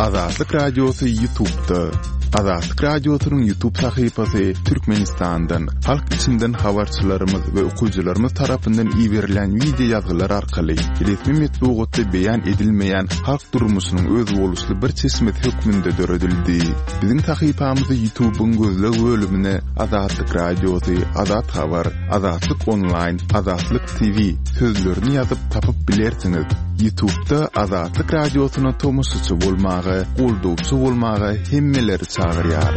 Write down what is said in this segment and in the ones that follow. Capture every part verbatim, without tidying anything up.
Azatlyk Radiosu YouTube'da. Azatlyk Radiosu'nun YouTube sayfasy Türkmenistan'dan, halk içinden habarçylarymyz we okuyjylarymyz tarapyndan iýerilen video ýazgylar arkaly resmi metbuatda beýan edilmeýän halk durmuşynyň öz boluşly bir çeşmet hökmünde döredildi. Biziň sayfamyzy YouTube'un gözleg bölümine Azatlyk Radiosu, Azat Habar, Azatlyk Online, Azatlyk T V sözlerini ýazyp tapyp bilersiňiz. YouTube'da Azatlyk Radiosu'na tomusçy bolmagy, goldowçy bolmagy hemmeleri çağırýar.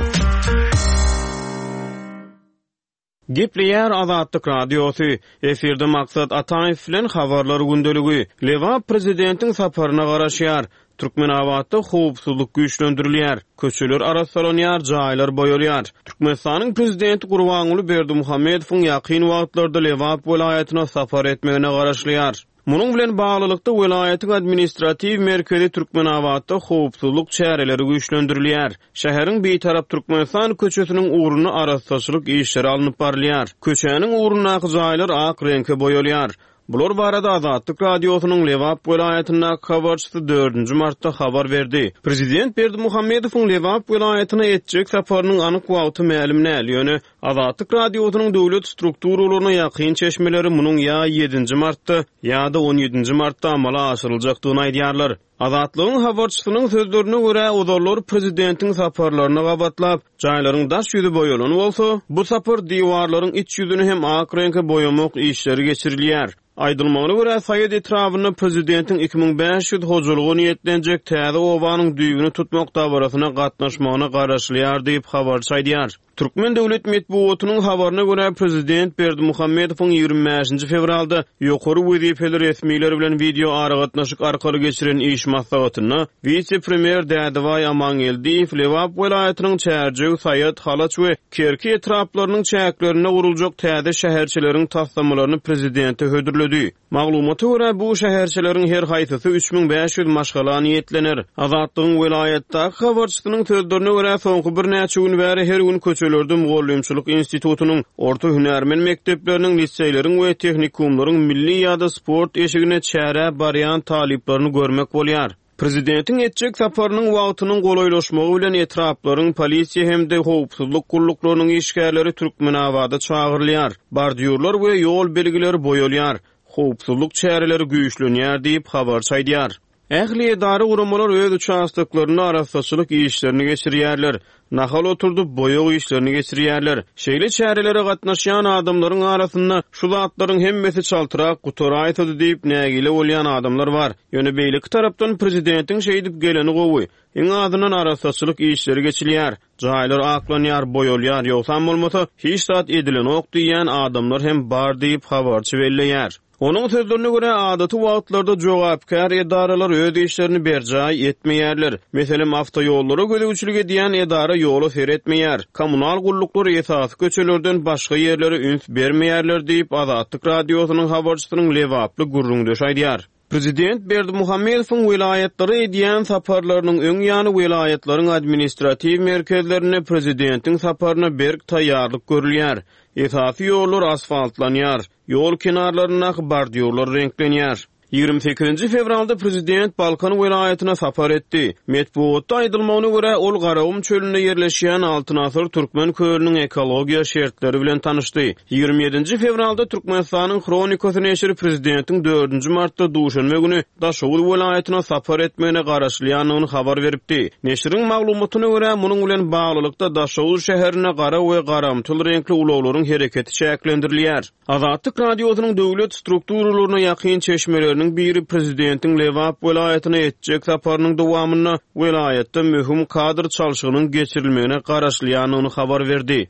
Gepleýär Azatlyk Radiosu. Eferde maksat Ataýew bilen habarlar gündeligi. Leva prezidentiň saparyna garaşýar. Türkmenawatda howpsuzlyk güýçlendirilýär. Köçeler arassalanýar, jaýlar boýalýar. Türkmenistanyň prezidenti Gurbanuly Berdimuhammedowyň ýakyn wagtlarda Leva welaýatyna sapar etmegine garaşlýar. Munun bilen baglanykda welaýatyň administrativ merkezi Türkmenawatda howpsuzlyk çäreleri güýçlendirilýär. Şäheriň beýtarap Türkmenistan köçesiniň uğruny arassaçylyk işleri alınıp barylýar. Köçäniň uğrunaky jaýlar ak reňke boýalýar. Bular barada Azatlyk Radiosu'nun Lewap welaýatyna habarçysy dördünji martda habar berdi. Prezident Berdimuhammedowyň Lewap welaýatyna etjek saparynyň anyk wagty ma'lum näliýäni Azatlyk Radiosu'nun döwlet strukturalaryna ýakyn çeşmeleri munyň ýa ýedinji martda ýa-da on ýedinji martda amala aşyryljakdygyny aýdýarlar. Azatlygyň habarçysynyň sözlerine görä odarlar prezidentiň saparlaryna gabatlap, jaýlaryň daş ýüzi boýalan bolsa, bu sapar diwarlaryň iç ýüzüni hem ak reňke boýamak işleri geçirilýär. Aýdylmagyna görä Saýed etrawyny prezidentiň iki ming beş ýüz hojalygy niýetlenjek täze owanyň düýbüni tutmak dabarasyna gatnaşmagyna garaşlýar diýip habar saýdýar. Türkmen döwlet metbuatynyň habaryna görä prezident Berdimuhammedowyň ýygrimi beşinji fevralda ýokary wezipeli resmiler bilen video aragatnaşyk arkaly geçiren iş maslahatyny vice-premier Dädeway Amangeldiýew Lewap welaýatynyň çärjegi Saýed Halaç we Kerki etraplarynyň çäklerine guruljak täze şäherçileriň taslamalaryny prezidente hödürledi. Maglumata görä bu şäherçileriň her haýsysy üç ming beş ýüz maşgala niýetlenir. Azatlygyň welaýatda habarçysynyň sözlerine görä soňky bir näçe gün bäri her gün köçelerde Mugallimçilik institutunyň, orta hünärmen mekdepleriniň, liseýleriň we tehnikumlaryň milli ýa-da sport eşigine çäre barýan talyplaryny görmek bolýar. Prezidentiň etjek saparynyň wagtynyň golaýlaşmagy bilen etraplaryň polisiýa hemde howpsuzlyk guruluklarynyň işgärleri Türkmenawatda çağırylýar. Bardiýurlar we ýol belgileri boýalýar. Howpsuzlyk çäreleri güýçlenýär diýip habar saýdýar. Ähli edara uramalar öz uçaşdyklaryny arassaçylyk işlerini geçirýärler. Nahal oturdup boýag işlerini geçirýärler. Şeýle çärelere gatnaşýan adamlaryň arasynda şu zatlaryň hemmesi çaltyrak gutura aýtdy diýip nägile bolýan adamlar bar. Ýöne beýlik tarapdan prezidentiň şeý diýip geleni gowy. Eň adynyň arassaçylyk işleri geçilýär. Jaýlar aklanýar, boýalýar, ýoksa bolmasa hiç zat edilen ok diýen adamlar hem bar diýip habarçy belleýär. Onun sözlerine göre adaty wagtlarda jogapkar edaralar öz işlerini berjaý etmeýärler. Meselem awtoýollara gödegçilik edýän edara ýolu seretmeýär. Kommunal gulluklar esasy köçelerden başga ýerlere üns bermeýärler diýip Azatlyk Radiosunyň habarçysynyň Lewaply gurrundaş aýdýar. Prezident Berdimuhammedowyň welaýatlary edýän saparlarynyň öň ýany welaýatlaryň administrativ merkezlerine prezidentiň saparyna berk taýýarlyk görülýär. Esasy ýollar asfaltlanýar, ýol kenarlaryna bardiýurlar reňklenýär. ýygrimi sekizinji fevralda prezident Balkan welaýatyna sapar etdi. Metbuatda aýdylmagyna görä ol Garawum çölünde ýerleşýän Altynasır Türkmen köýüniniň ekologiýa şertleri bilen tanışdy. ýygrimi ýedinji fevralda Türkmenistanyň Kronikasy neşri prezidentiň dördünji martda duşanma güni Daşoğlu welaýatyna sapar etmegine garaşlýanyny habar beripdi. Neşriň maglumatyna görä munyň bilen baglykda Daşoğlu şäherine gara we garamtyl reňkli ulaglaryň hereketi çäklendirilýär. Azatlyk Radiosunyň döwlet strukturalaryna ýakyn çeşmeleri biri prezidentiň Lewap welaýatyna etjek saparynyň dowamyna welaýatda möhüm kadr çalşygynyň geçirilmegine garaşlýanyny habar berdi.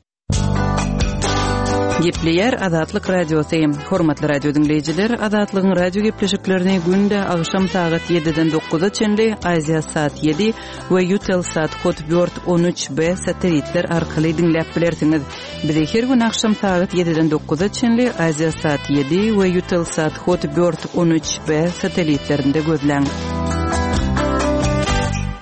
Gepleýär Azatlyk Radiosu. Hormatly radio dinleýijiler, Azatlygyň radio gepleşiklerini günde agşam saat ýediden dokuza çenli Aziya saat ýedi we Eutelsat kod dört on üç B satelitler arkaly dinläp bilersiňiz. Bizi her gün agşam saat ýediden dokuza çenli Aziya saat ýedi we Eutelsat kod dört on üç B satelitlerinde gözleň.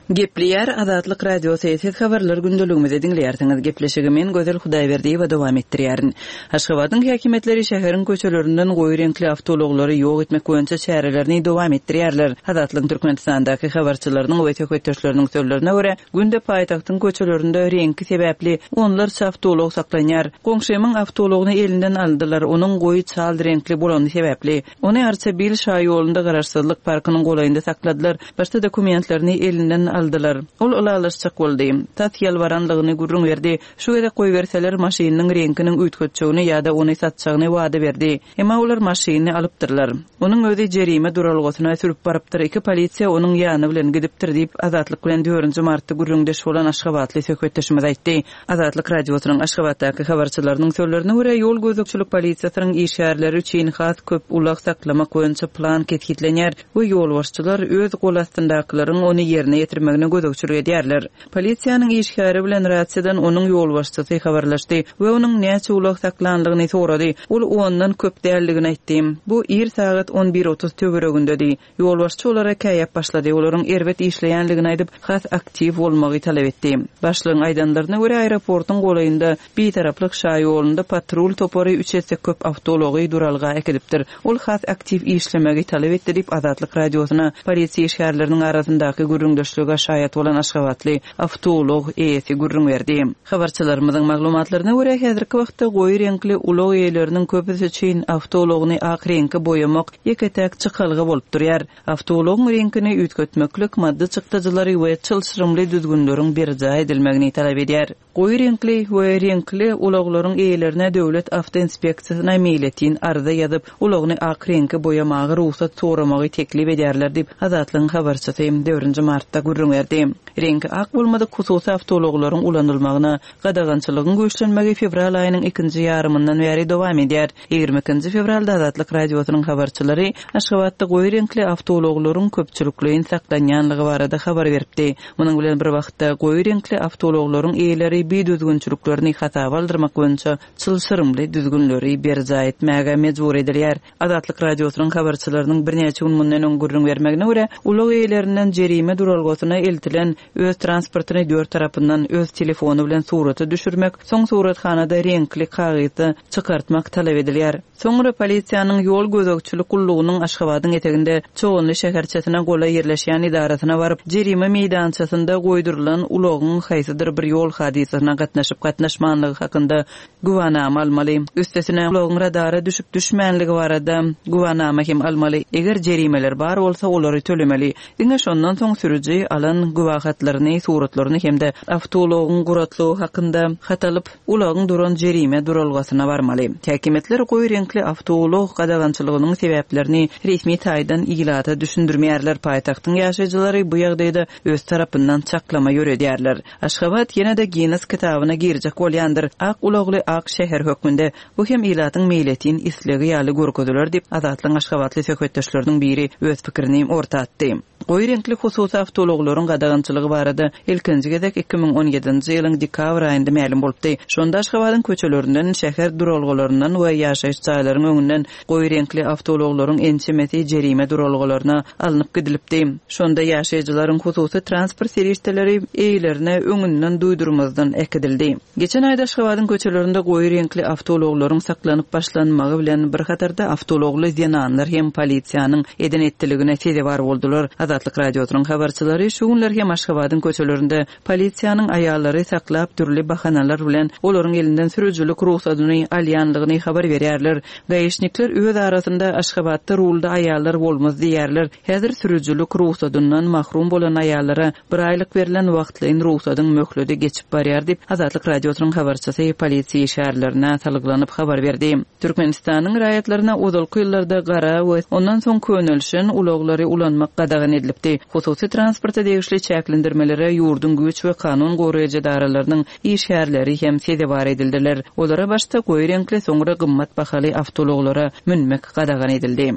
Gepleýär Azatlyk radiosu eýsez habarlar gündeligimizi dinleýärsiňiz. Gepleşigimiň Gözel Hudaýberdi we dowam etdirýärin. Aşgabatyň häkimetleri şäheriň köçelerinden goýy renkli awtologları ýok etmek boýunça çärelerini dowam etdirýärler. Azatlyk Türkmenistandaky habarçylarynyň we tökötdeşleriniň sözlerine görä, günde paýtagtyň köçelerinde renki sebäpli onlarça awtolog saklanýar. Goňşymyň awtologyny elinden aldylar. Onuň goýy çal renkli bolany sebäpli ony Arça Bil şaý ýolunda garaşsyzlyk parkynyň golaýynda sakladylar. Başda dokumentlerini elinden aldylar. Ol olalaşçak boldy. Tat ýalwaranlygyny gurrun berdi. Şu gerek goý berseler maşynyň renkiniň üýtgetçegini ýa-da ony satjagyny wada berdi. Emma olar maşyny alypdyrlar. Onuň özi jerime duralgysyna sürüp barypdyr. Iki polisiýa onuň ýanyny bilen gidipdir diýip Azatlyk bilen dördünji martda gurrundeş bolan Aşgabatly söhbetdeşimiz aýtdy. Azatlyk radiosynyň Aşgabatdaky habarçylarynyň sözlerine görä, ýol gözükçülük polisiýasynyň işgärleri üçin has köp ulak saklamak boýunça plan ketgitlenýär we ýolbaşçylar öz gol astyndakylaryň ony ýerine ýetirmegine gözükçülük edýärler. Polisiýanyň işgäri bilen raýatçydan onuň ýolbaşçysy habarlaşdy we onuň näçe ulak saklanlygyny sorady. Ol ondan köp däldigini aýtdy. Bu ir saat on bir otuz töweregindedi. Ýolbaşçy olara käýäp başlady. Olaryň erbet işleýänligini aýdyp, has aktiv bolmagy talap etdi. Başlygyň aýdanlaryna görä aeroportyň golaýynda bir taraplyk şaý ýolunda patrul topary üç etse köp awtology duralga ekilipdir. Ol has aktiv işlemegi talap etdi diýip Azatlyk radiosyna polisiýa işgärleriniň arasyndaky gurrundeşlige şaýat bolan Aşgabatly awtolog eýesi gurrun berdi. Habarçylarymyzyň maglumatlaryna görä häzirki wagtda goýy renkli ulug eýleriniň köpüsi üçin awtologyny ak renkli boýamak ýeketek çykalgy bolup durýar. Awtologyň renkini üýtgetmeklik madda çykdyjylary we çylşyrymly düzgünleriň berja edilmegini talap edýär. Goýy renkli we renkli uluglaryň eýlerine döwlet awtoinspeksiýasyna meýletin arza ýazyp ulagyny ak renkli boýamagy ruhsat soramagy teklip edýärler diýip Azatlyň habarçysy dördünji martda gurrun berdi. Rengi ak bolmady hususy awtologlaryň ulanylmagyna gadagançylygyň göçlenmegi fevral aýynyň ikinji ýarymyndan beri dowam edýär. ýygrimi ikinji fevralda Azatlyk radiosynyň habarçylary Aşgabatda goýy renkli awtologlaryň köpçülikligiň saklanýanlygy barada habar beripdi. Munyň bilen bir wagtda goýy renkli awtologlaryň eýleri bir düzgünçülüklerini hata baldyrmak boýunça çylşyrymly düzgünleri berja etmäge mejbur edilýär. Azatlyk radiosynyň habarçylarynyň birnäçe gün mundan öň gurrun bermegine görä, ulug eýlerinden jerime duralgysyna eltilen öz transportyny dört tarapyndan öz telefonu bilen suraty düşürmek, soň surathanada renkli kagyzy çykartmak talap edilýär. Soňra polisiýanyň ýol gözegçilik gullugynyň Aşgabatyň eteginde çoğunly şäherçesine gola ýerleşýän idarasyna baryp, jerime meýdançasynda goýdurulan ulagyň haýsydyr bir ýol hadisyna gatnaşyp gatnaşmanlygy hakynda guwanama almaly. Üstesine ulagyň radara düşüp düşmänligi barada guwanama hem almaly. Eger jerimeler bar bolsa olary tölemeli. Diňe şondan soň sürüji alan guwahatlaryny, suratlaryny hemde awtologyň guratlygy hakynda hatalyp ulagyň duran jerime duralgasyna barmaly. Häkimetler goýy renkli awtolog gadagançylygynyň sebäplerini resmi taýdan iglata düşündirmeýärler. Paýtagtyň ýaşaýjylary bu ýagdaýda öz tarapyndan çaklama ýöredýärler. Aşgabat ýene-de Guinness kitabyna girjek bolýandyr. Ak ulagly ak şäher hökmünde bu hem ilatyň meýletin isligi ýaly görkezdiler diýip Azatlyň Aşgabatly söhbetdeşleriniň biri öz pikirini ortatdy. Goýy renkli hususy awtologlaryň gadagançylygy barada ilkinji gezek iki ming on ýedinji ýylyň dekabr aýynda ma'lum bolupdy. Şonda Aşgabatyň köçelerinden, şäher duralgylarynyň we ýaşaýyş çaýlarynyň öňünden goýy renkli awtologlaryň ençemeti jerime duralgylaryna alınıp gidilipdi. Şonda ýaşaýjylaryň hususy transport serýetleri eýlerine öňünden duýdurmazdan ekidildi. Geçen aýda Aşgabatyň köçelerinde goýy renkli awtologlaryň saklanyp başlanmagy bilen bir hatarda awtologly zenanlar hem polisiýanyň eden etdiligine seze bar boldular. Azatlyk radiosynyň habarçylary şu günler hem Aşgabatyň köçelerinde polisiýanyň aýallary saklap türli bahanalar bilen olaryň elinden sürüjülük ruhsatyny alýanlygyny habar berýärler. Gaýşnikler öz arasynda Aşgabatda rulda aýallar bolmaz diýärler. Häzir sürüjülük ruhsatyndan mahrum bolan aýallara bir aýlyk berilen wagtlyň ruhsatyň möhledi geçip barýar diýip Azatlyk radiosynyň habarçysy polisiýa işgärlerine talyglanyp habar berdi. Türkmenistanyň raýatlaryna uzalky ýyllarda gara we ondan soň könülşin ulaglary ulanmak gadagan edilipdi. Hususy transporta degişli çäklendirmelere ýurdun güç we kanun goraýjy daralarynyň işgärleri hem sede bar edildiler. Olara başda goýy renkli, soňra gymmat bahaly awtologlara münmek gadagan edildi.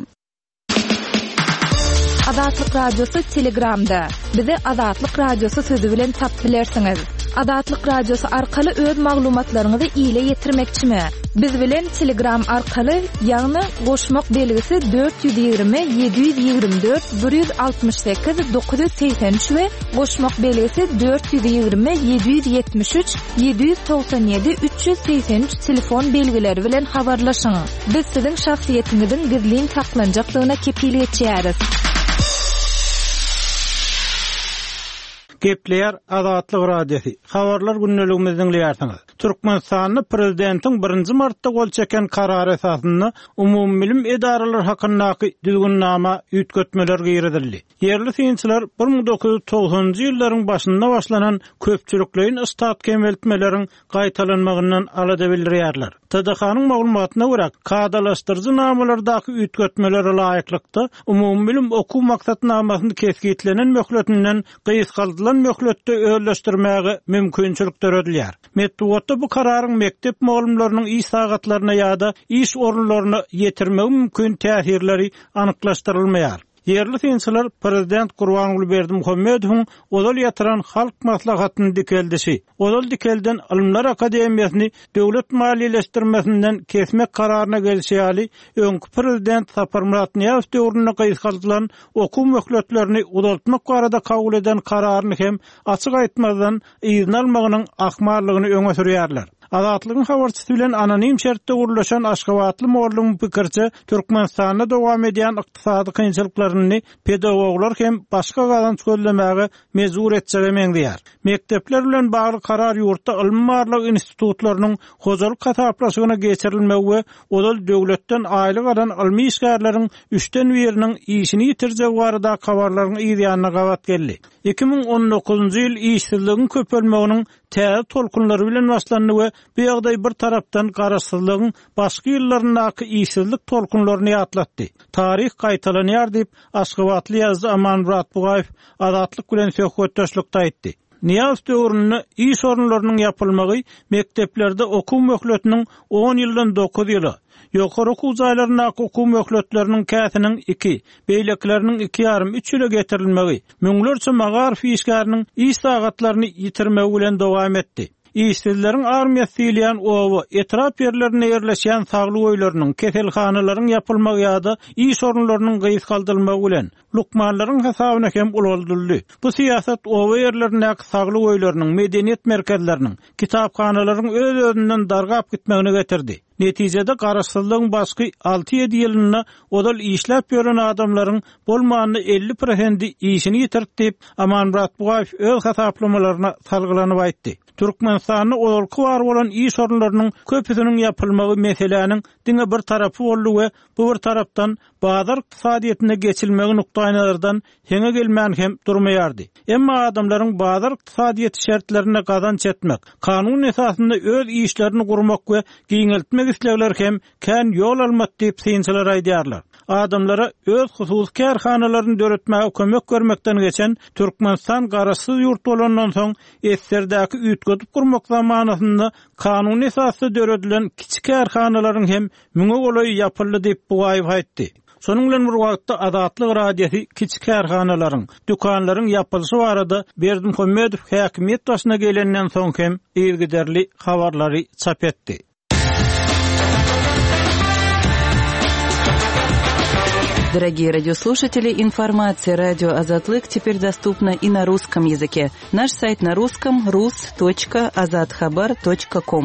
Azatlyk radiosu Telegramda. Bizi Azatlyk radiosu sözü bilen tap bilersiňiz. Adatlyk radiosu arkaly öz maglumatlaryňyzy ýyle ýetirmekçimi? Biz bilen Telegram arkaly ýagny goşmak belgisi dört yüz ýygrimi yedi yüz ýygrimi dört bir yüz altymyş sekiz dokuz yüz seksen üç we goşmak belgisi dört yüz ýygrimi yedi yüz ýetmiş üç yedi yüz togsan ýedi üç yüz seksen üç telefon belgileri bilen habarlaşyň. Biz siziň şahsiýetiňiziň gizliň saklanjaklygyna kepillik etýäris. Gepleýär Azatlyk radiosu. Habarlar günneligimizden diňleýärsiňiz. Türkmenistanyň prezidentiň birinji martda gol çeken karary esasynda umumy bilim edaralary hakyndaky düzgünnama ýetgetmeler giýredildi. Yerli synçylar bir ming dokuz yüz togsanjy ýyllaryň başynda başlanan köpçüliklerin istat kemeltmeleriň gaýtalanmagyndan alada bildirýärler. T D H-nyň maglumatyna görä, kadalaşdyrjy namalardaky ýetgetmeler laýyklykda umumy bilim okuw maksatnamasyny keskitlenen möhletinden gysgaldylan möhletde öýleşdirmäge mümkinçilik töredilýär. Metbuatda bu kararyň mektep mugallimläriniň iş sagatlaryna ýa-da iş orunlaryna ýetirmegi mümkin täsirleri anyklaşdyrylmaýar. Yerli synçylar prezident Gurbanuly Berdimuhammedowyň odal ýatyran halk maslahatyny dikeldişi, odal dikelden Ilmlar Akademiýasyny döwlet maliýeleşdirmesinden kesmek kararyna gelýärli, öňkü prezident Sapar Murat Niýazow döwrüne gysgaldylan okuw möhletlerini uzaltmak barada kabul eden kararyny hem açyk aýtmazdan izin almagynyň akmarlygyny öňe sürýärler. Azatlygyň habarçysy bilen anonim şertde gurulşan Aşgabatly mugallim pikirçe Türkmenistanda dowam edýän ykdysady kynçylyklaryny pedagoglar hem başga gazanç gözlemäge mezur etjegi meňdiýär. Mektepler bilen bagly karar ýurtda ilmi-marlyk institutlarynyň hojalyk kataplaşygyna geçirilmegi we odal döwletden aýlyk alan ilmi işgärleriň üçden biriniň işini ýitirjegi barada habarlaryň ýa-da gawat geldi. iki ming on dokuzunjy ýyl işsizligiň köpelmeginiň täze tolkunlary bilen başlandy we bu ýagdaý bir tarapdan garaşsyzlygyň başga ýyllaryndaky işsizlik tolkunlaryny ýatlatdy. Tarih gaýtalanýar diýip Aşgabatly ýazdy Aman Murat Bugaýew Azatlyk bilen söhbetdeşlikde aýtdy. Niýazow döwründe iş orunlarynyň ýapylmagy mekteplerde okuw möhletiniň on ýyldan dokuz ýyly, ýokary okuw jaýlaryndaky okuw möhletleriniň käsiniň iki, beýlekleriniň iki ýarym üç ýyla getirilmegi, müňlerçe magarif işgäriniň iş sagatlaryny ýitirmegi bilen dowam etdi. İşsizleriň armiýasy ýylýan owa etrap ýerlerine ýerleşýän sagly öýleriniň, keselhanalaryň ýapylmagy ýa-da iş orunlarynyň gysgaldyrylmagy bilen lukmanlaryň hesabyna hem ulandyryldy. Bu siýasat owa ýerlerindäki sagly öýleriniň, medeniýet merkezleriniň, kitaphanalaryň öz-özünden dargap gitmegine getirdi. Netijede garaşsyzlygyň başky alty ýedi ýylyna odal işläp ýören adamlaryň bolmanyny elli prosent işini ýitirip, Aman Murat Bugaýew öz hesaplamalarına salgylanyp aýtdy. Türkmenistanyň odalky bar bolan iş orunlarynyň köpüsiniň ýapylmagy meseleniň diňe bir tarapy boldy we bu bir tarapdan bazar ykdysadyetine geçilmegi nukdaýynlardan heňe gelmän hem durmaýardy. Emma adamlaryň bazar ykdysadyet şertlerine gazanç etmek, kanun esasynda öz işlerini gurmak we giňeltmek islegler hem kän ýol almak diýip synçylar aýdýarlar. Adamlara öz husus kärhanalaryny döretmäge kömek görmekden geçen Türkmenistan garaşsyz ýurt bolandan soň Esserdäki üýtgedip gurmak zamanynda kanun esasy döredilen kiçik kärhanalaryň hem müňe golay ýapyldy diýip Bugaýew aýtdy. Sonuň bilen bir wagtda Azatlyk radiosu kiçik kärhanalaryň, dükanlaryň ýapylşy barada Berdimuhammedow häkimiýet başyna gelenden soň hem ýergiderli habarlary çap etdi. Дорогие радиослушатели, информация радио «Азатлык» теперь доступна и на русском языке. Наш сайт на русском — рус точка азатхабар точка ком.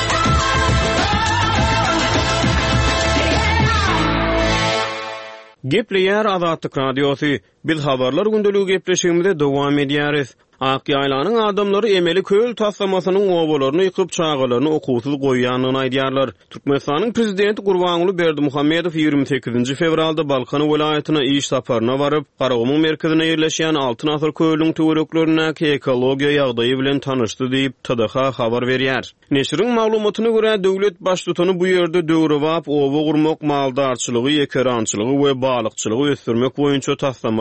Gepleýär Azatlyk radiosu. Biz habarlar gündeligi gepleşigimizde dowam edýäris. Akýaýlanyň adamlary emeli köl taslamasynyň obalaryny ýykyp çağalaryny okuwsuz goýýanyny aýdýarlar. Türkmenistanyň prezidenti Gurbanuly Berdimuhammedow ýygrimi sekizinji fevralda Balkan welaýatyna iş saparyna baryp, Garagumyň merkezine ýerleşýän altyn asyr köýlüň töwereklerindäki ekologiýa ýagdaýy bilen tanyşdy diýip T D H habar berýär. Neşriň maglumatyna görä döwlet başlygyny bu ýerde döwrewap owa gurmak, maldarçylygy, ekerançylygy we balykçylygy ösdürmek boýunça taslamalar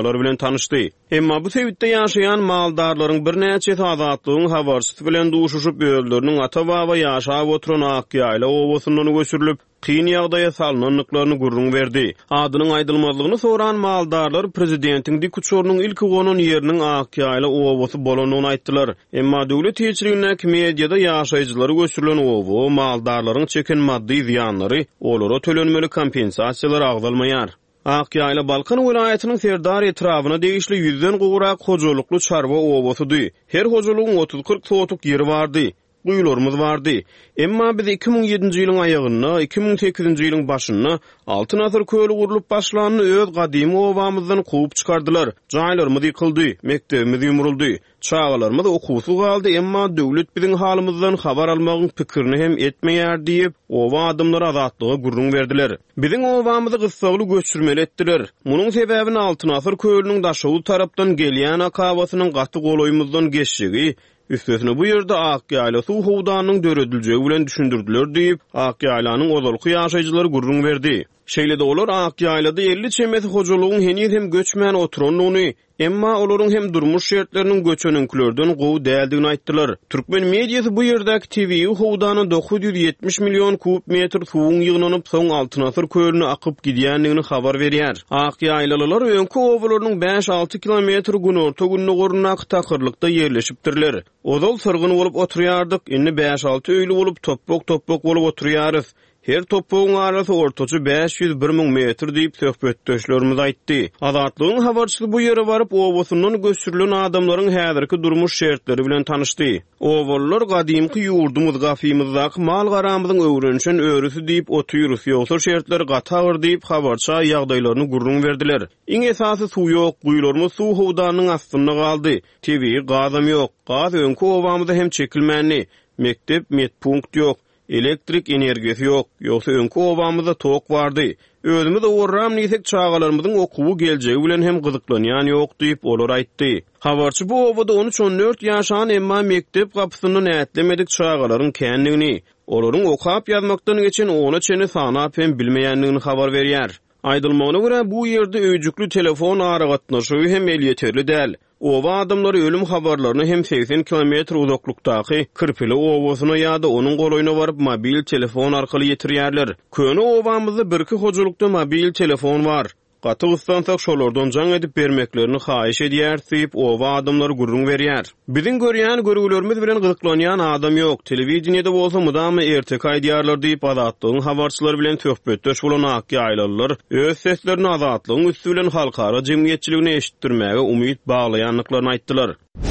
hadisalar bilen tanışdy. Emma bu sebitde ýaşaýan maldarlaryň bir näçe azatlygyň habarçysy bilen duşuşyp öýleriniň ata-baba ýaşap oturan Akýaýla owasynyň göçürilip Kyn ýagdaýa salnanlyklaryny gurrun berdi. Adynyň aýdylmazlygyny soran maldarlar prezidentiň dik uçurunyň ilki gonan ýeriniň Akýaýla owasy bolanyny aýtdylar. Emma döwlet ýetirigine mediada ýaşaýjylary göçürilen owa maldarlaryň çeken maddi ziýanlary olara tölenmeli kompensasiýalar agdalmaýar. Akýaýla Balkan welaýatynyň Serdar etrawyna degişli ýüzden gowrak hojulukly çarwa owasydy. Her hojulygyň otuz kırk sotuk ýeri bardy. Guyularımız vardı. Emma biz iki bin yedinji ýylyň aýagyna, iki bin sekizinji ýylyň başyna altyn asr köýli gurulyp başlanyny öz gadymy owamyzdan gowy çykardylar. Jaýlarymyz ýykyldy, mektebimiz ýumruldy. Çağalarymyz okuwsy galdy, emma döwlet biziň halymyzdan habar almagyň pikirini hem etmeýär diýip, owa adamlara azatlyga gurrun berdiler. Biziň owamyzy gysgaly göçürmeli etdiler. Munyň sebäbini altyn asr köýlüniň daşawy tarapdan gelýän akabasynyň gaty goloýumyzdan geçşigi, üstesine bu yerde Akýaýla suw howdanynyň dörediljeği bilen düşündirdiler diýip, Akýaýlanyň ozalky ýaşaýjylary gurrun berdi. Şeýle-de olar Akýaýlada elli çemeti hojalygyň heni hem göçmän oturanlygyny, emma olaryň hem durmuş şertleriniň göçönünkilerden gowy däldigini aýtdylar. Türkmen mediýasy bu ýerdäki T V howdany dokuz ýüz ýetmiş million kub metr suwuň ýygnanyp soň altyn asr köýlüne akyp gidýändigini habar berýär. Akýaýlalar öňki owalarynyň beş alty kilometr günorta günne gorunak takyrlykda ýerleşipdirler. Ozal sırgyn bolup oturýardyk, indi beş alty öýli bolup topok-topok bolup oturýarys. Her topuğun arası ortaçı beş yüz bir min metr deyip söhbetdeşlerimiz aýtdy. Azatlygyň habarçysy bu ýere baryp owasyndan göçürilen adamlaryň häzirki durmuş şertleri bilen tanışdy. Owalar gadymky ýurdumyz gafymyzdaky mal garamyzyň öwrenşen örüsü diýip oturýarys, ýoksa şertler gatagır diýip habarça ýagdaýlaryny gurrun berdiler. Iň esasy suw ýok, guýlarymyz suw howdanyň astynda galdy. T V gazam ýok, gaz öňki owamyzda hem çekilmänli. Mektep, medpunkt ýok. Elektrik energiýasi ýok, ýoksa öňki owamyzda tok bardy. Özümiz orram niýsek çağalarymyzyň okuwy geljegi bilen hem gyzyklanýan ýok diýip olar aýtdy. Habarçy bu owada on üç on dört ýaşan emma mektep gapysyny nätlemedik çağalaryň kändigini, olaryň okap ýazmakdan geçen ona çeni sanap hem bilmeýändigini habar berýär. Aýdylmagyna görä bu ýerde öýjükli telefon aragatnaşy hem el ýeterli däl. Owa adamlary ölüm habarlaryny hem seksen kilometr uzaklykdaky Kırpili owasyna ýa-da onuň goloýuna baryp mobil telefon arkaly ýetirýärler. Köni owamyzda birki hojulukda mobil telefon bar. Gaty gyslansak şolardan jaň edip bermeklerini haýyş edýär diýip owa adamlar gurrun berýär. Biziň görýän görüwlerimiz bilen gyzyklanýan adam ýok. Telewizionyada bolsa mudamy ertek aýdýarlar diýip azatlygyň habarçylary bilen söhbetdeş bolan Akýaýlalar öz seslerini azatlygyň üstü bilen halkara jemgyýetçiligine eşitdirmäge umyt baglaýanlyklaryny aýtdylar.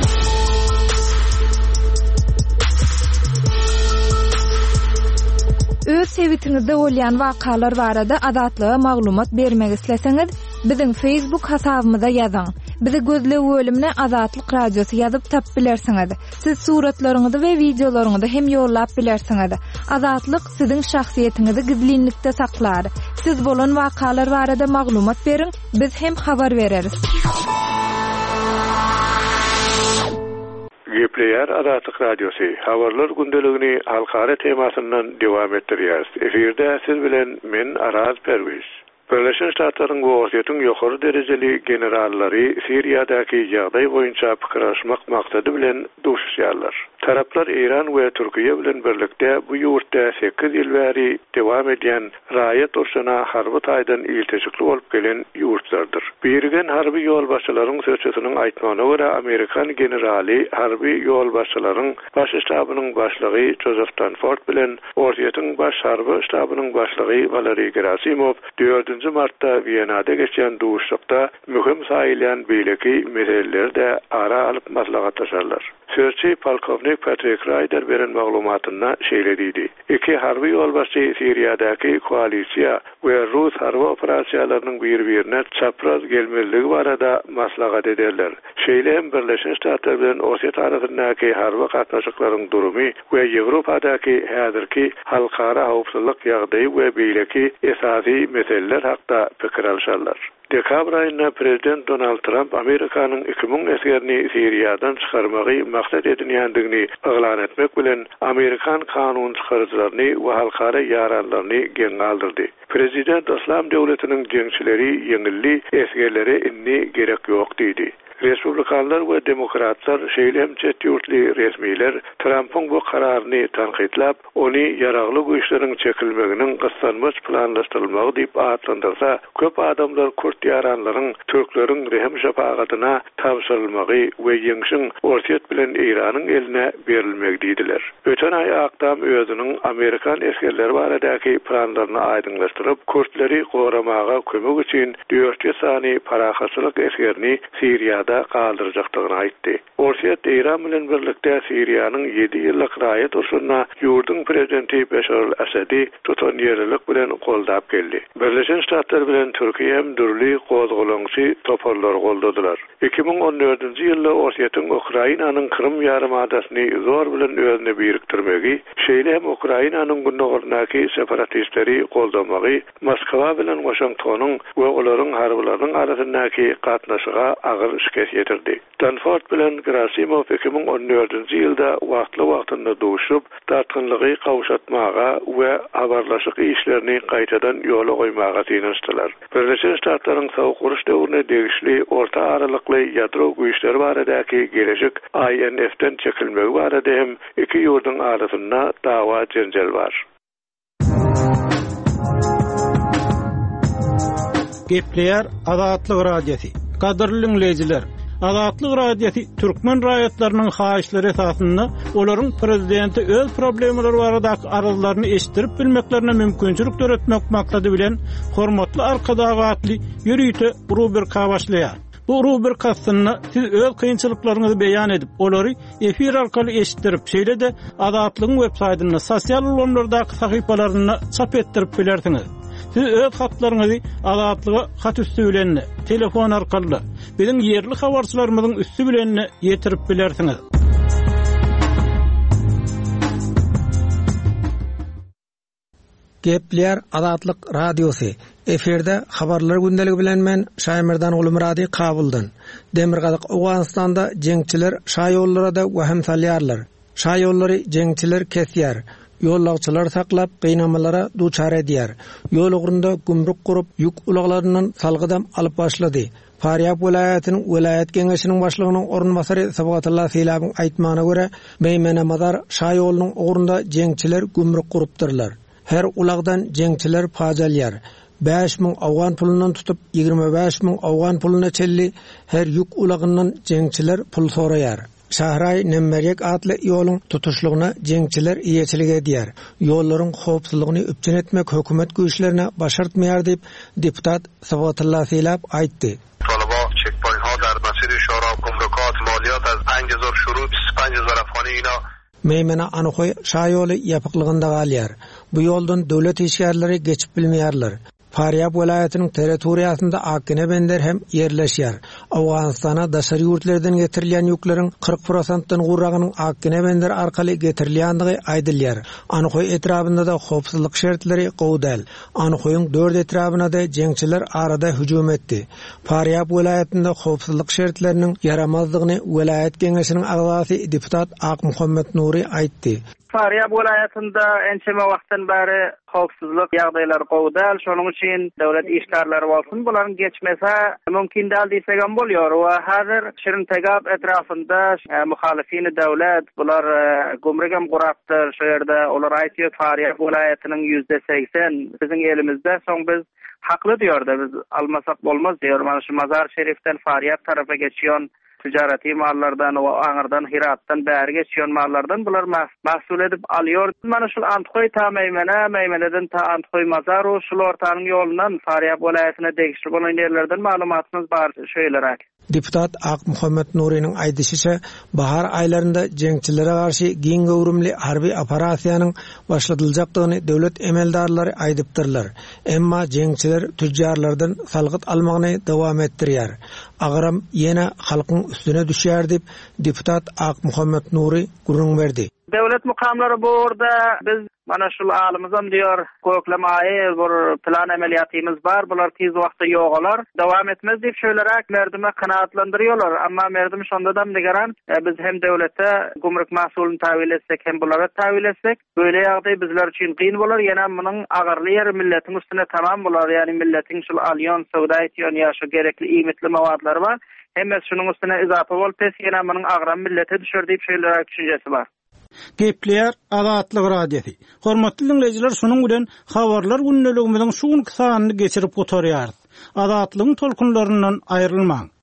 Öz sevitiňizde bolýan wakalar barada azatlyga maglumat bermek isleseňiz, biziň Facebook hasabymyza ýazyň. Bizi gözle bölümine Azatlyk radiosu ýazyp tap bilersiňiz. Siz suratlaryňyzy we videolaryňyzy hem ýollap bilersiňiz. Azatlyk siziň şahsiýetiňizi gizlinlikde saklar. Siz bolan wakalar barada maglumat beriň, biz hem habar bereriz. Gepleýär Azatlyk radiosu. Habarlar gündeligini halkara temasyndan dowam etdirýär. Eferde siz bilen men Araz Perwiz. Birleşen Ştatlaryň wagtyň ýokary derejeli generallary Siriýadaky ýagdaý boýunça pikirleşmek maksady bilen duşuşýarlar. Taraplar Iran we Türkiýe bilen birlikde bu ýurtda sekiz ýyl bäri dowam edýän raýat urşuna harby taýdan ilteşikli bolup gelen ýurtlardyr. Birigen harby ýolbaşçylaryň sözçüsiniň aýtmagyna görä Amerikan generali harby ýolbaşçylaryň baş ştabynyň başlygy Joseph Dunford bilen Ortiýetyň baş harby ştabynyň başlygy Valery Gerasimov dördünji martda Wienada geçen duşuşykda mühim saýylýan beýleki meselelerde ara alyp maslahatlaşarlar. Sözçi polkovnik Patrick Ryder beren maglumatyna şeýle diýdi. Iki harby ýolbaşçy Siriýadaky koalisiýa we Rus harby operasiýalarynyň bir-birine çapraz gelmeligi barada maslahat ederler. Şeýle hem Birleşen Ştatlar bilen Osset arasyndaky harby gatnaşyklaryň durumy we Ýewropadaky häzirki halkara howpsuzlyk ýagdaýy we beýleki esasy meseleler hakda pikir alşarlar. Dekabr ayında Prezident Donald Trump Amerikanyň iki ming esgerini Siriýadan çykarmagy maksat edinýändigini eýlan etmek bilen Amerikan kanun çykarjylaryny we halkara ýaranlaryny geň aldyrdy. Prezident İslam döwletiniň jeňçileri ýeňilli esgerlere inni gerek ýok diýdi. Respublikanlar we demokratlar şeýlem çet ýurtly resmiler Trump'yň bu kararyny tanqidlap, ony ýaragly güýçleriň çekilmeginiň gyslanmaç planlaşdyrylmagy diýip atlandyrsa, köp adamlar Kurt ýaranlaryň türkleriň rehem şapagatyna tapşyrylmagy we ýeňşiň orsiýet bilen Iranyň eline berilmegi diýdiler. Öten ay Akdam özüniň Amerikan eskerleri baradaky planlaryny aýdynlaşdyryp, Kurtları goramaga kömek üçin dört yüz sany parahaçylyk eskerini Siriýa da kaldıracakdygyny aýtdy. Orsiýet Iran bilen birlikde Siriýanyň yedi ýyllyk raýat urşuna ýurdun prezidenti Beşar al-Asadi tutan ýerlik bilen goldap geldi. Birleşen Ştatlar bilen Türkiýe dürli gozgulaňçy toparlar goldadylar. iki ming on dördünji ýylda Orsiýetin Ukrainanyň Krym ýarymadasyny zor bilen özüne biriktirmegi, şeýle hem Ukrainanyň gündäki separatistleri goldamagy, Moskwa bilen Washingtonyň we olaryň harbylarynyň arasyndaky gatnaşyga agyr şikayet yetirdi. Danford bilen Gerasimov iki ming on dördünji ýylda wagtly wagtynda duşup, tartynlygy kawşatmaga we habarlaşyk işlerini gaýtadan ýola goýmaga synanyşdylar. Birleşen Ştatlaryň sowuk uruş döwrüne degişli orta aralykly ýadro güýçleri baradaky gelejek I N F'den çekilmegi barada hem iki ýurdun arasynda dawa jenjel bar. Gepleýär Azatlyk radiosi. Kadrly dinleýijiler, Azatlyk radiosi türkmen raýatlarynyň haýyşlary esasynda olaryň prezidenti öz problemleri baradaky arazlaryny eşitdirip bilmeklerine mümkinçilik töretmek maksady bilen hormatly arkadagatly ýürüýte rubrika başlaýar. Bu rubrikasyny siz öz kynçylyklaryňyzy beýan edip, olary efir arkaly eşitdirip, şeýle-de Azatlygyň websaýtyna, sosial ulamlardaky sahypalaryna çap etdirip bilersiňiz. Siz öz hatlaryňyzy Azatlyga hat üstü bilen, telefon arkaly, biziň ýerli habarçylarymyzyň üstü bilen ýetirip bilersiňiz. Gepleýär Azatlyk radiosi. Eferde habarlar gündeligi bilen men Şaýmyrdan Ulumrady kabuldan. Demirgazyk Awganistanda jeňçiler şaýollara we hem salýarlar. Şaýollary jeňçiler kesýär. Ýollagçylar saklap gynamalara duçar edýär. Ýol ugrunda gümrük gurup ýük ulaklarynyň salgydam alyp başlady. Faryab welaýatynyň welaýat geňeşiniň başlygynyň ornbasary Sabagatullah Seýlabyň aýtmagyna görä, Meýmene Mazar şaýolunyň ugrunda jeňçiler gümrük gurupdyrlar. Her ulagdan jeňçiler pajalýar. beş ming awgan pulundan tutup ýigirme beş ming awgan puluna çelli her ýük ulagyndan jeňçiler pul soraýar. Şahray Nemmerek adlı ýoluň tutuşlygyna jeňçiler iýeçilik edýär. Ýollaryň howpsuzlygyny üpçün etmek hökümet güýçlerine başartmaýar diýip deputat Sabagatullah Seýlab aýtdy. طالبا چک‌پوینت ها در مسیر شورا گمرکات مالیات از پنج هزار شروع بیست و پنج هزار افغانی اینا Meýmene Anykoy şaýoly ýapyklygynda galýar. Bu ýoldan döwlet işgärleri geçip bilmeýärler. Faryab welaýatynyň territoriýasynda akine bender hem ýerleşýär. Awganistana daşary ýurtlardan getirilýän ýükleriň kırk prosentden gurragynyň akine bender arkaly getirilýänligi aýdylýar. Anykoy etrabynda da howpsuzlyk şertleri gowdal. Anykoyň dört etrabyna da jeňçiler arada hüjüm etdi. Faryab welaýatynda howpsuzlyk şertleriniň yaramazlygyny welaýat geňeşiniň agzasy deputat Ak Muhammed Nuri aýtdy. Faryab welaýatynda ençeme wagtdan bäri howpsuzlyk ýagdaýlary gowdal, şonuň üçin döwlet işgärleri bolsun, bularyň geçmese mümkin däl diýsegem bolýar. We häzir Şirintegap etrafynda muhalifini döwlet bular gumrugam gurapdyr. Şo ýerde olar aýtýar Faryab welaýatynyň yüzde seksen biziň elimizde, soň biz hakly diýerdi, biz almasak bolmaz diýer. Mana şu Mazar Şerifden Faryab tarafa geçýän ticareti mallardan we aňyrdan Hiratdan bäri geçýän mallardan bular mahsul edip alýar. Mana şu Antkoy ta Meýmene, Meýmeneden ta Antkoy Mazar o şu ortanyň ýolundan Faryab welaýatyna degişli bolan ýerlerden maglumatymyz bar şeýleräk. Deputat Ak Muhammed Nuri'nin aýdysýyça, bahar aýlarynda jeňçilere garşy giň gowrumly harby operasiýanyň başladyljakdygyny döwlet emeldarlary aýdypdyrlar. Emma jeňçiler tüjjarlardan salgyt almagyny dowam etdirýär. Agaram ýene halkyň üstüne düşýär diýip deputat Ak Muhammed Nuri gurrun berdi. Devlet mukamları bu orada biz mana şul alymyzam diyor göklemaýy bir plan ameliyatymız bar. Bular tiz wagtda ýogalar. Dowam etmez diýip şöýlerek merdime kanaatlandyrýarlar. Amma merdim şondadam digeran e, biz hem döwlete gumruk mahsulyny tahwil etsek hem bulara tahwil etsek böyle ýagdaý bizler üçin gyn bolar. Ýene munyň agarly ýeri milletiň üstüne tamam bolar. Ýani milletiň şul alýan sowda etýän ýa-şo gerekli iýmitli mawatlar bar. Hemme şunun üstüne izapa bolup pes ýene munyň agram millete düşer diýip şöýlerek düşünjesi bar. Gepleýär Azatlyk radiosi. Hormatly dinleýijiler, şunuň bilen habarlar günneligimiziň şuň kysanyny geçirip gotarýar. Azatlygyň tolkunlaryndan aýrylmaň.